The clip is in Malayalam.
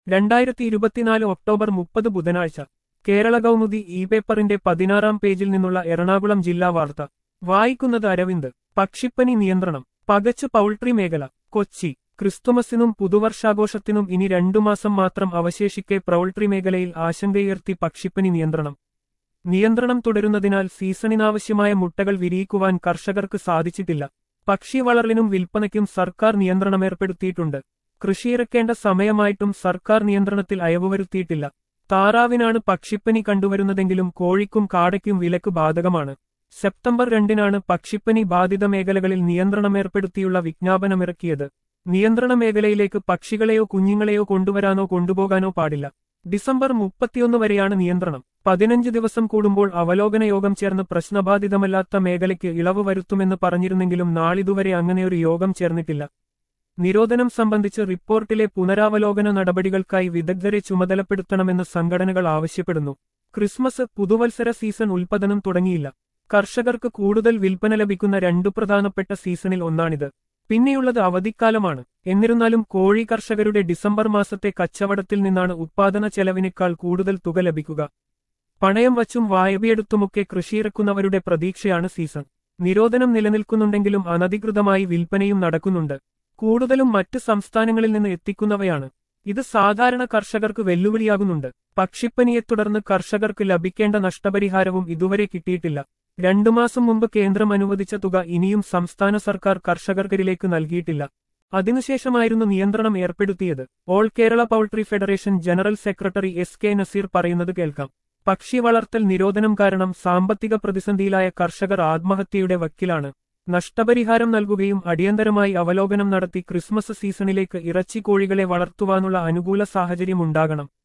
2024 ഒക്ടോബർ 30 ബുധനാഴ്ച കേരള കൗമുദി ഇ പേപ്പറിന്റെ 16-ാം പേജിൽ നിന്നുള്ള എറണാകുളം ജില്ലാ വാർത്ത വായിക്കുന്നത് അരവിന്ദ്. പക്ഷിപ്പനി നിയന്ത്രണം പകച്ച് പൗൾട്രി മേഖല. കൊച്ചി. ക്രിസ്തുമസിനും പുതുവർഷാഘോഷത്തിനും ഇനി 2 മാസം മാത്രം അവശേഷിക്കെ പൗൾട്രി മേഖലയിൽ ആശങ്കയുയർത്തി പക്ഷിപ്പനി നിയന്ത്രണം. നിയന്ത്രണം തുടരുന്നതിനാൽ സീസണിനാവശ്യമായ മുട്ടകൾ വിരിയിക്കുവാൻ കർഷകർക്ക് സാധിച്ചിട്ടില്ല. പക്ഷി വളർത്തലിനും വിൽപ്പനയ്ക്കും സർക്കാർ നിയന്ത്രണമേർപ്പെടുത്തിയിട്ടുണ്ട്. കൃഷിയിറക്കേണ്ട സമയമായിട്ടും സർക്കാർ നിയന്ത്രണത്തിൽ അയവ് വരുത്തിയിട്ടില്ല. താറാവിനാണ് പക്ഷിപ്പനി കണ്ടുവരുന്നതെങ്കിലും കോഴിക്കും കാടയ്ക്കും വിലക്ക് ബാധകമാണ്. സെപ്റ്റംബർ 2-നാണ് പക്ഷിപ്പനി ബാധിത മേഖലകളിൽ നിയന്ത്രണമേർപ്പെടുത്തിയുള്ള വിജ്ഞാപനമിറക്കിയത്. നിയന്ത്രണ മേഖലയിലേക്ക് പക്ഷികളെയോ കുഞ്ഞുങ്ങളെയോ കൊണ്ടുവരാനോ കൊണ്ടുപോകാനോ പാടില്ല. ഡിസംബർ 31 വരെയാണ് നിയന്ത്രണം. 15 ദിവസം കൂടുമ്പോൾ അവലോകന യോഗം ചേർന്ന് പ്രശ്നബാധിതമല്ലാത്ത മേഖലയ്ക്ക് ഇളവ് വരുത്തുമെന്ന് പറഞ്ഞിരുന്നെങ്കിലും നാളിതുവരെ അങ്ങനെയൊരു യോഗം ചേർന്നിട്ടില്ല. നിരോധനം സംബന്ധിച്ച് റിപ്പോർട്ടിലെ പുനരാവലോകന നടപടികൾക്കായി വിദഗ്ധരെ ചുമതലപ്പെടുത്തണമെന്ന് സംഘടനകൾ ആവശ്യപ്പെടുന്നു. ക്രിസ്മസ്, പുതുവത്സര സീസൺ ഉൽപ്പദനം തുടങ്ങിയില്ല. കർഷകർക്ക് കൂടുതൽ വിൽപ്പന ലഭിക്കുന്ന 2 പ്രധാനപ്പെട്ട സീസണിൽ ഒന്നാണിത്. പിന്നെയുള്ളത് അവധിക്കാലമാണ്. എന്നിരുന്നാലും കോഴി കർഷകരുടെ ഡിസംബർ മാസത്തെ കച്ചവടത്തിൽ നിന്നാണ് ഉത്പാദന ചെലവിനേക്കാൾ കൂടുതൽ തുക ലഭിക്കുക. പണയം വച്ചും വായ്പയെടുത്തുമൊക്കെ കൃഷിയിറക്കുന്നവരുടെ പ്രതീക്ഷയാണ് സീസൺ. നിരോധനം നിലനിൽക്കുന്നുണ്ടെങ്കിലും അനധികൃതമായി വിൽപ്പനയും നടക്കുന്നുണ്ട്. കൂടുതലും മറ്റ് സംസ്ഥാനങ്ങളിൽ നിന്ന് എത്തിക്കുന്നവയാണ്. ഇത് സാധാരണ കർഷകർക്ക് വെല്ലുവിളിയാകുന്നുണ്ട്. പക്ഷിപ്പനിയെ തുടർന്ന് കർഷകർക്ക് ലഭിക്കേണ്ട നഷ്ടപരിഹാരവും ഇതുവരെ കിട്ടിയിട്ടില്ല. 2 മാസം മുമ്പ് കേന്ദ്രം അനുവദിച്ച തുക ഇനിയും സംസ്ഥാന സർക്കാർ കർഷകർക്കരിലേക്ക് നൽകിയിട്ടില്ല. അതിനുശേഷമായിരുന്നു നിയന്ത്രണം ഏർപ്പെടുത്തിയത്. All Kerala poultry federation general secretary SK Naseer പറയുന്നത് കേൾക്കാം. പക്ഷി വളർത്തൽ നിരോധനം കാരണം സാമ്പത്തിക പ്രതിസന്ധിയിലായ കർഷകർ ആത്മഹത്യയുടെ വക്കിലാണ്. നഷ്ടപരിഹാരം നൽകുകയും അടിയന്തരമായി അവലോകനം നടത്തി ക്രിസ്മസ് സീസണിലേക്ക് ഇറച്ചി കോഴികളെ വളർത്തുവാനുള്ള അനുകൂല സാഹചര്യമുണ്ടാകണം.